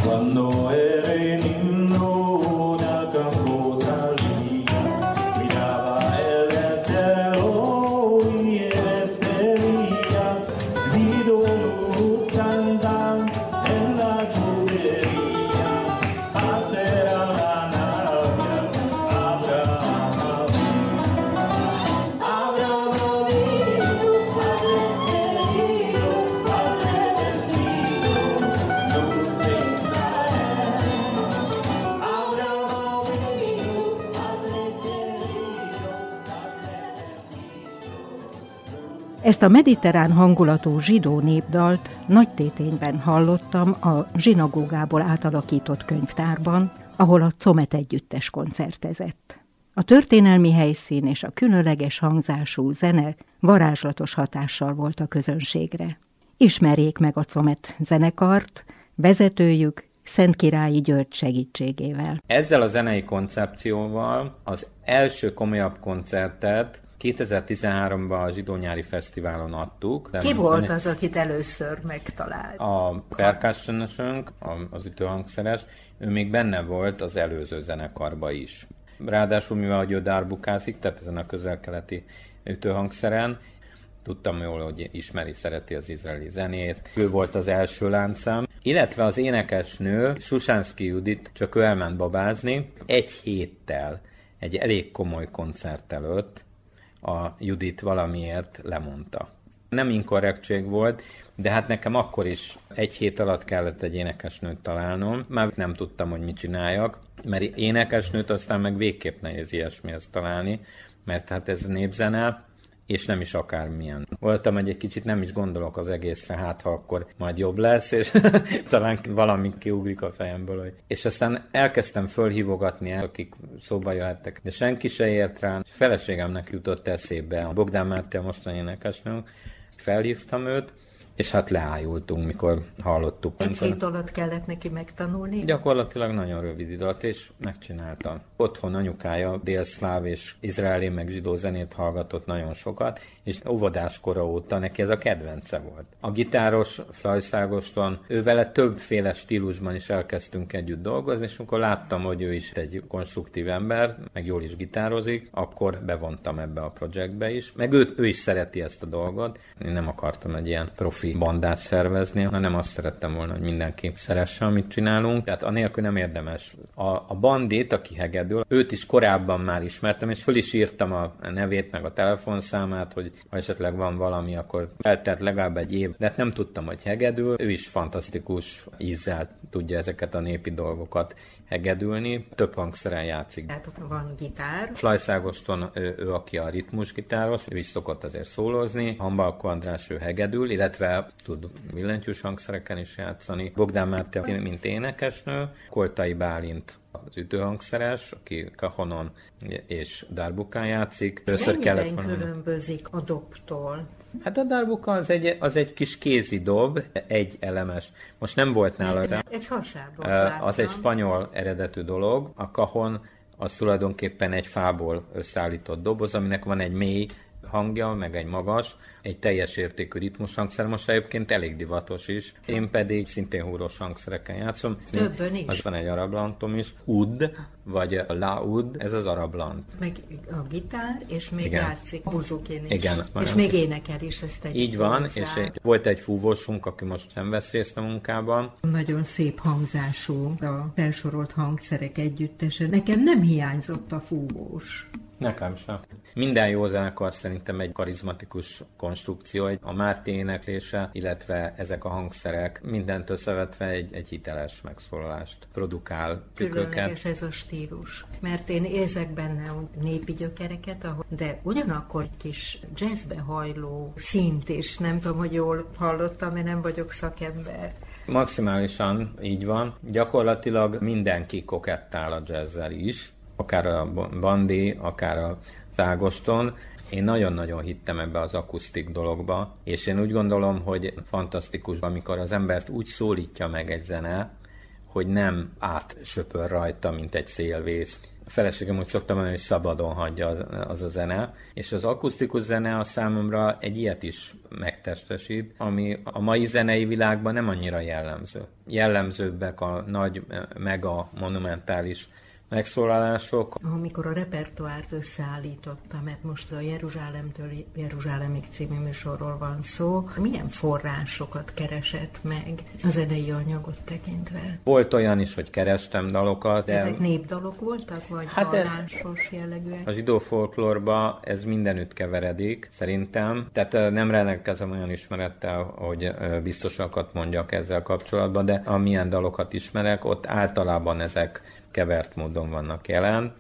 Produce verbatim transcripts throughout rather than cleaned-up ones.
Quando era niño nel campo salía, miraba el cielo y el estrella, vido luz andar en la tubería, hacer a la nave, Abraham Abraham vino, Padre querido, Padre bendito, luz de Israel. Abraham vino, Padre querido, Padre bendito. Ezt a mediterrán hangulatú zsidó népdalt nagy tétényben hallottam a zsinagógából átalakított könyvtárban, ahol a Comet együttes koncertezett. A történelmi helyszín és a különleges hangzású zene varázslatos hatással volt a közönségre. Ismerjék meg a Comet zenekart, vezetőjük Szentkirályi György segítségével. Ezzel a zenei koncepcióval az első komolyabb koncertet kétezer-tizenháromban a Zsidó Nyári Fesztiválon adtuk. Ki volt az, akit először megtalált? A percussionösünk, az ütőhangszeres, ő még benne volt az előző zenekarba is. Ráadásul, mivel ő darbukázik, tehát ezen a közel-keleti ütőhangszeren, tudtam jól, hogy ismeri, szereti az izraeli zenét. Ő volt az első láncszám. Illetve az énekesnő, Susánszky Judit, csak ő elment babázni. Egy héttel, egy elég komoly koncert előtt a Judit valamiért lemondta. Nem inkorrektség volt, de hát nekem akkor is egy hét alatt kellett egy énekesnőt találnom. Már nem tudtam, hogy mit csináljak, mert énekesnőt aztán meg végképp nehéz ilyesmihez találni, mert hát ez népzene, és nem is akármilyen. Voltam, hogy egy kicsit nem is gondolok az egészre, hát ha akkor majd jobb lesz, és talán valami kiugrik a fejemből. Hogy... És aztán elkezdtem fölhívogatni el, akik szóba jöhettek, de senki se ért rá. A feleségemnek jutott eszébe, a Bogdán Márti, a mostani énekesnőnk, felhívtam őt, és hát leájultunk, mikor hallottuk. Egy hét alatt kellett neki megtanulni? Gyakorlatilag nagyon rövid idő alatt, és megcsináltam. Otthon anyukája délszláv és izraeli meg zsidó zenét hallgatott nagyon sokat, és óvodáskora óta neki ez a kedvence volt. A gitáros Flajszágoston, ő vele többféle stílusban is elkezdtünk együtt dolgozni, és amikor láttam, hogy ő is egy konstruktív ember, meg jól is gitározik, akkor bevontam ebbe a projektbe is. Meg ő, ő is szereti ezt a dolgot. Én nem akartam egy ilyen profi bandát szervezni, hanem azt szerettem volna, hogy mindenki szeresse, amit csinálunk. Tehát anélkül nem érdemes. A, a bandit, aki hegedül, őt is korábban már ismertem, és föl is írtam a nevét, meg a telefonszámát, hogy ha esetleg van valami, akkor eltelt legalább egy év, de hát nem tudtam, hogy hegedül. Ő is fantasztikus ízzel tudja ezeket a népi dolgokat hegedülni. Több hangszeren játszik. Tehát van gitár. Flajszágoston ő, ő, aki a ritmusgitáros, ő is szokott azért szólózni. Hambalko András, ő hegedül, illetve tud billentyűs hangszereken is játszani. Bogdán Márti, mint énekesnő, Koltai Bálint az ütőhangszeres, aki kahonon és darbukán játszik. Mennyiben különbözik a dobtól? Hát a darbuka az egy, az egy kis kézi dob, egy elemes. Most nem volt nála. Egy, egy hasábot Az egy spanyol eredetű dolog. A kahon az tulajdonképpen egy fából összeállított doboz, aminek van egy mély hangja, meg egy magas, egy teljes értékű ritmushangszer, most egyébként elég divatos is. Én pedig szintén húrós hangszereken játszom. Többen is. Az van egy arablantom is. Ud, vagy a laud, ez az arablant. Meg a gitár, és még igen. játszik buzukén is. Igen. És még énekel is, ezt egy így van, hozzá. És volt egy fúvósunk, aki most nem vesz részt a munkában. Nagyon szép hangzású a felsorolt hangszerek együttese. Nekem nem hiányzott a fúvós. Nekem sem. Minden jó zenekar szerintem egy karizmatikus konstrukció, a Márti éneklése, illetve ezek a hangszerek mindent összevetve egy, egy hiteles megszólalást produkál. Különleges ez a stílus, mert én érzek benne népi gyökereket, de ugyanakkor egy kis jazzbe hajló szint is, nem tudom, hogy jól hallottam, mert nem vagyok szakember. Maximálisan így van. Gyakorlatilag mindenki kokettál a jazzzel is, akár a Bandi, akár a Ágoston. Én nagyon-nagyon hittem ebbe az akusztik dologba, és én úgy gondolom, hogy fantasztikus, amikor az embert úgy szólítja meg egy zene, hogy nem átsöpör rajta, mint egy szélvész. A feleségem úgy szoktam mondani, hogy szabadon hagyja az, az a zene, és az akusztikus zene a számomra egy ilyet is megtestesít, ami a mai zenei világban nem annyira jellemző. Jellemzőbbek a nagy, mega, monumentális megszólalások. Amikor a repertoárt összeállította, mert most a Jeruzsálemtől Jeruzsálemig című műsorról van szó, milyen forrásokat keresett meg a zenei anyagot tekintve? Volt olyan is, hogy kerestem dalokat, de... Ezek népdalok voltak, vagy hát vallásos jellegűek? A zsidó folklórba ez mindenütt keveredik, szerintem. Tehát nem rendelkezem olyan ismerettel, hogy biztosakat mondjak ezzel kapcsolatban, de amilyen dalokat ismerek, ott általában ezek kevert módon vannak jelen,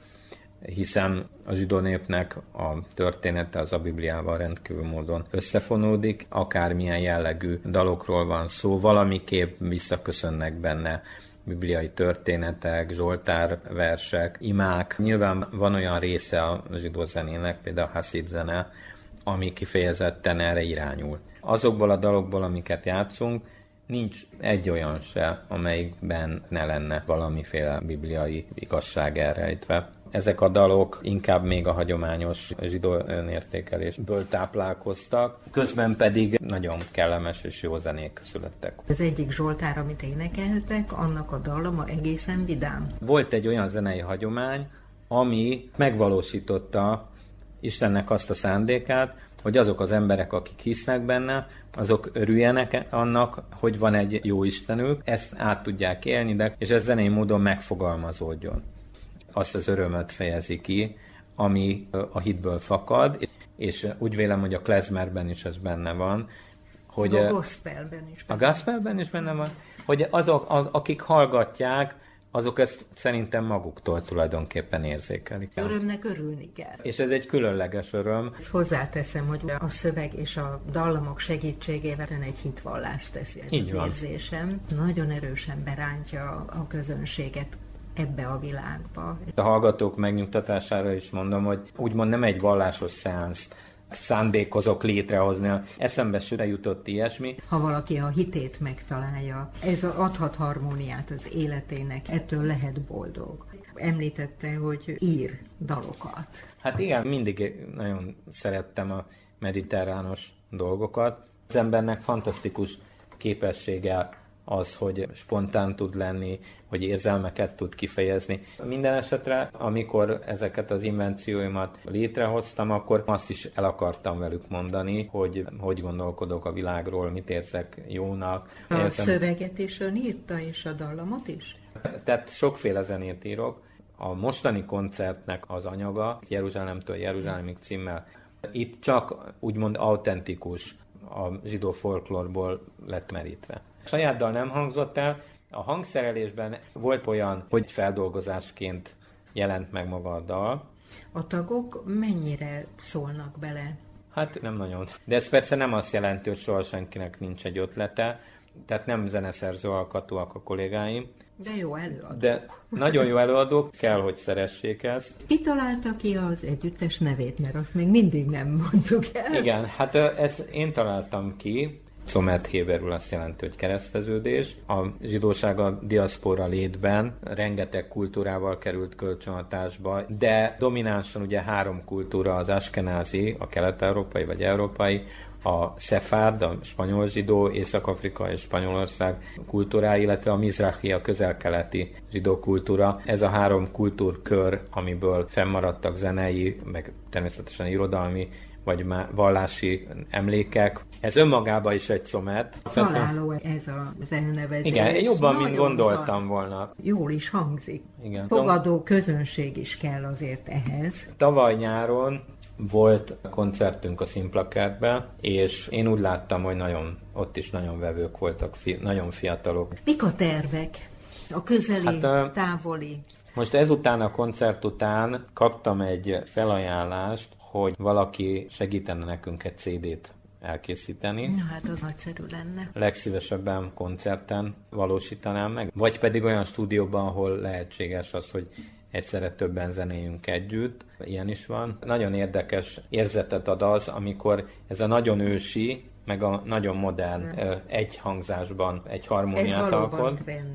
hiszen a zsidó népnek a története az a Bibliával rendkívül módon összefonódik, akármilyen jellegű dalokról van szó, valamiképp visszaköszönnek benne bibliai történetek, zsoltárversek, imák. Nyilván van olyan része a zsidó zenének, például a haszid zene, ami kifejezetten erre irányul. Azokból a dalokból, amiket játszunk, nincs egy olyan se, amelyikben ne lenne valamiféle bibliai igazság elrejtve. Ezek a dalok inkább még a hagyományos zsidó önértékelésből táplálkoztak, közben pedig nagyon kellemes és jó zenék születtek. Az egyik zsoltár, amit énekeltek, annak a dallama egészen vidám. Volt egy olyan zenei hagyomány, ami megvalósította Istennek azt a szándékát, hogy azok az emberek, akik hisznek benne, azok örüljenek annak, hogy van egy jó Istenük, ezt át tudják élni, de, és ez zenei módon megfogalmazódjon. Azt az örömöt fejezi ki, ami a hitből fakad, és úgy vélem, hogy a klezmerben is ez benne van. Hogy a gospelben is benne. A gospelben is benne van, hogy azok, akik hallgatják, azok ezt szerintem maguktól tulajdonképpen érzékelik. Örömnek örülni kell. És ez egy különleges öröm. Ezt hozzáteszem, hogy a szöveg és a dallamok segítségével egy hitvallást teszi ez az érzésem. Nagyon erősen berántja a közönséget ebbe a világba. A hallgatók megnyugtatására is mondom, hogy úgymond nem egy vallásos szeánszt szándékozok létrehozni. Eszembe se jutott ilyesmi. Ha valaki a hitét megtalálja, ez adhat harmóniát az életének, ettől lehet boldog. Említette, hogy ír dalokat. Hát igen, mindig nagyon szerettem a mediterrános dolgokat. Az embernek fantasztikus képessége az, hogy spontán tud lenni, hogy érzelmeket tud kifejezni. Minden esetre, amikor ezeket az invencióimat létrehoztam, akkor azt is el akartam velük mondani, hogy hogy gondolkodok a világról, mit érzek jónak. A Értem. Szöveget is ön írta, és a dallamot is? Tehát sokféle zenét írok. A mostani koncertnek az anyaga, Jeruzsálemtől Jeruzsálemig címmel, itt csak úgymond autentikus, a zsidó folklórból lett merítve. A saját dal nem hangzott el, a hangszerelésben volt olyan, hogy feldolgozásként jelent meg maga a dal. A tagok mennyire szólnak bele? Hát nem nagyon. De ez persze nem azt jelenti, hogy soha senkinek nincs egy ötlete, tehát nem zeneszerző alkatúak a kollégáim. De jó előadók. De nagyon jó előadók, kell, hogy szeressék ezt. Ki találta ki az együttes nevét, mert azt még mindig nem mondtuk el. Igen, hát ezt én találtam ki. Comet héberül azt jelenti, hogy kereszteződés. A zsidóság a diaszpora létben rengeteg kultúrával került kölcsönhatásba, de dominánsan ugye három kultúra, az askenázi, a kelet-európai vagy európai, a szefárd, a spanyol zsidó, Észak-Afrika és Spanyolország kultúrái, illetve a mizrahi, a közel-keleti zsidó kultúra. Ez a három kultúrkör, amiből fennmaradtak zenei, meg természetesen irodalmi, vagy vallási emlékek. Ez önmagában is egy comet. Találó ez az elnevezés. Igen, jobban, mint gondoltam volna. Jól is hangzik. Igen. Fogadó közönség is kell azért ehhez. Tavaly nyáron volt koncertünk a Színplakátben, és én úgy láttam, hogy nagyon, ott is nagyon vevők voltak, fi, nagyon fiatalok. Mik a tervek? A közeli, hát, a, távoli? Most ezután, a koncert után kaptam egy felajánlást, hogy valaki segítene nekünk egy cé dét elkészíteni. Na hát az nagyszerű lenne. Legszívesebben koncerten valósítanám meg, vagy pedig olyan stúdióban, ahol lehetséges az, hogy egyszerre többen zenéljünk együtt. Ilyen is van. Nagyon érdekes érzetet ad az, amikor ez a nagyon ősi, meg a nagyon modern hmm. egy hangzásban egy harmóniát alkot. Trend.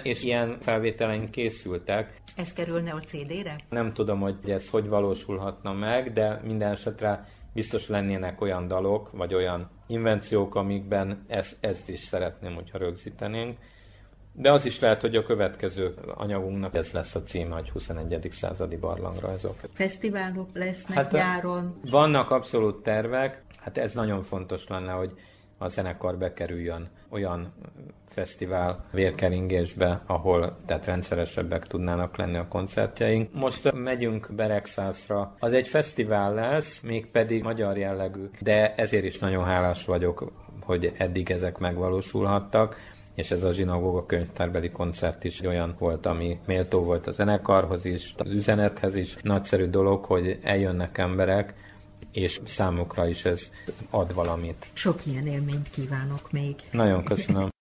és ilyen felvételeink készültek. Ez kerülne a cé dére? Nem tudom, hogy ez hogy valósulhatna meg, de minden esetre biztos lennének olyan dalok, vagy olyan invenciók, amikben ezt, ezt is szeretném, hogyha rögzítenénk. De az is lehet, hogy a következő anyagunknak ez lesz a címe, hogy huszonegyedik századi barlangrajzok. Fesztiválok lesznek Hát, nyáron? Vannak abszolút tervek, hát ez nagyon fontos lenne, hogy a zenekar bekerüljön olyan fesztivál vérkeringésbe, ahol tehát rendszeresebbek tudnának lenni a koncertjeink. Most megyünk Beregszászra. Az egy fesztivál lesz, mégpedig magyar jellegű, de ezért is nagyon hálás vagyok, hogy eddig ezek megvalósulhattak, és ez a Zsinagóga könyvtárbeli koncert is olyan volt, ami méltó volt a zenekarhoz is, az üzenethez is. Nagyszerű dolog, hogy eljönnek emberek, és számukra is ez ad valamit. Sok ilyen élményt kívánok még. Nagyon köszönöm.